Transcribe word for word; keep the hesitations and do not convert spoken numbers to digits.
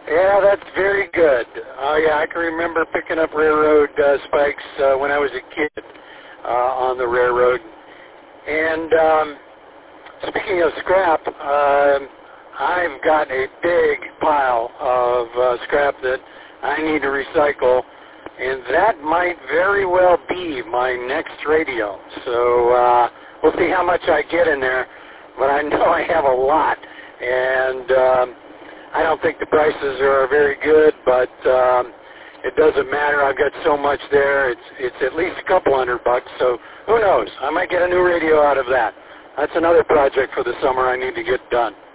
Yeah, that's very good. Oh, yeah, I can remember picking up railroad uh, spikes uh, when I was a kid uh, on the railroad. And um, speaking of scrap, uh, I've got a big pile of uh, scrap that I need to recycle, and that might very well be my next radio. So uh, we'll see how much I get in there, but I know I have a lot, and um, I don't think the prices are very good, but um, it doesn't matter. I've got so much there. It's it's at least a couple hundred bucks, so who knows? I might get a new radio out of that. That's another project for the summer I need to get done.